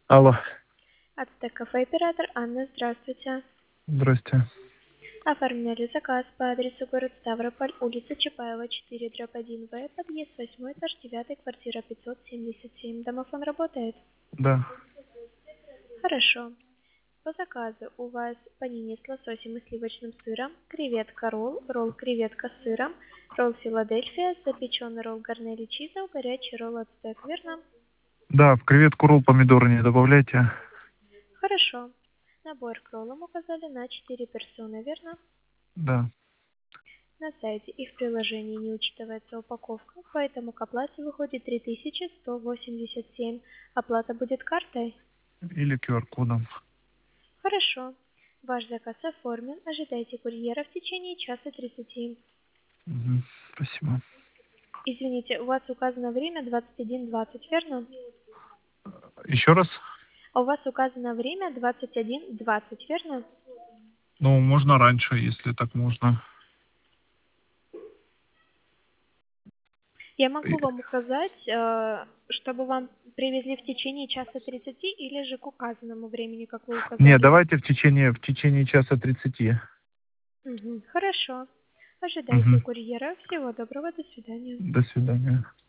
Алло, Ацтек кафе оператор Анна, здравствуйте. здрасте. Оформляли заказ по адресу город Ставрополь, улица Чапаева, 4/1В, подъезд 8, этаж 9, квартира 577. Домофон работает? Да, Хорошо. По заказу у вас панини с лососем и сливочным сыром, креветка ролл, ролл креветка с сыром, ролл Филадельфия, запеченный ролл Гарнелли Чизел, горячий ролл Ацтек, верно? да, в креветку ролл помидоры не добавляйте. Хорошо. Набор к роллам указали на 4 персоны, верно? Да. На сайте и в приложении не учитывается упаковка, поэтому к оплате выходит 3187. Оплата будет картой? Или QR-кодом. Хорошо. Ваш заказ оформлен. Ожидайте курьера в течение часа 30. Мгм, спасибо. Извините, у вас указано время 21:20, верно? Еще раз? У вас указано время 21:20, верно? Ну, можно раньше, если так можно. Я могу И- вам указать, чтобы вам привезли в течение часа 30 или же к указанному времени, как вы Не, указали. давайте в течение часа 30. Мгм. Хорошо. Ожидайте Мгм. курьера. Всего доброго. До свидания. До свидания.